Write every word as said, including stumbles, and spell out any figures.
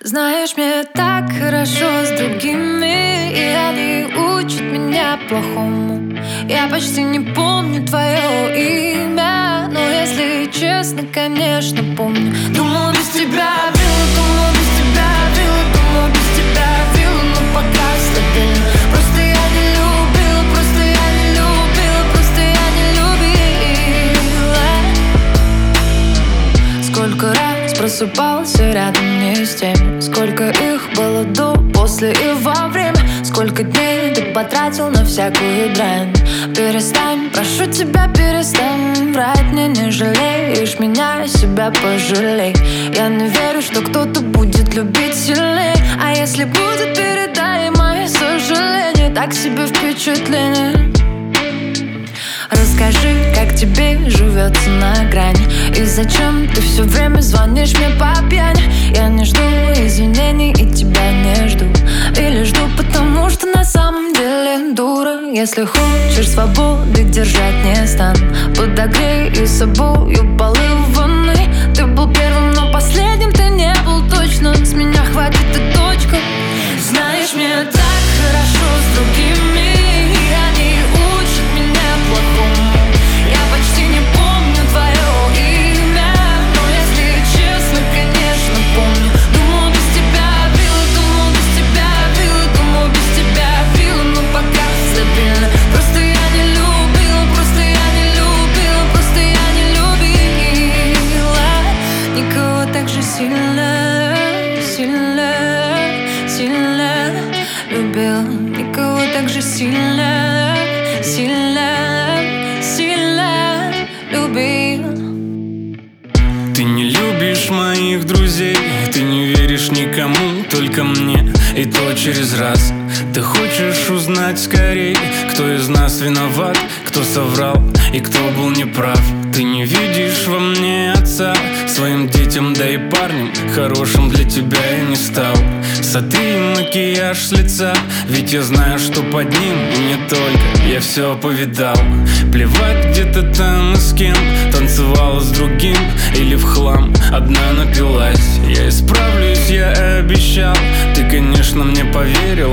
Знаешь, мне так хорошо с другими, и они учат меня плохому. Я почти не помню твое имя, но если честно, конечно, помню. Думала, без тебя била, думала, без тебя била, думала, без тебя била, но пока стабильно. Просто я не любила, просто я не любила, просто я не любила. Сколько раз просыпался рядом не с теми, сколько их было до, после и во время. Сколько дней ты потратил на всякую дрянь. Перестань, прошу тебя, перестань врать. Мне не жалеешь меня, себя пожалей. Я не верю, что кто-то будет любить сильней. А если будет, передай мои сожаления. Так себе впечатление. Расскажи, как тебе живется на грани, и зачем ты все время звонишь мне по пьяни. Я не жду извинений и тебя не жду. Или жду, потому что на самом деле дура. Если хочешь свободы, держать не стану. Подогрей и собою полы в ванной. Ты был первым, но последним ты не был точно. С меня хватит и точка. Знаешь, мне так хорошо с другими, и они учат меня плохому. Я почти не помню твое имя, но если честно, конечно, помню. Думала, без тебя била, думала, без тебя била, думала, без тебя била, но пока стабильно. Просто я не любила, просто я не любила, просто я не любила никого так же сильно, сильно, сильно любила. Никого так же сильно, сильно, сильно любил. Ты не любишь моих друзей, ты не веришь никому, только мне, и то через раз. Ты хочешь узнать скорей, кто из нас виноват, кто соврал и кто был неправ. Ты не видишь во мне отца, своим детям, да и парнем хорошим для тебя я не стал. Сотри макияж с лица, ведь я знаю, что под ним и не только я все повидал. Плевать, где ты там и с кем танцевала с другим или в хлам одна напилась. Я исправлюсь, я обещал. Ты, конечно, мне поверил,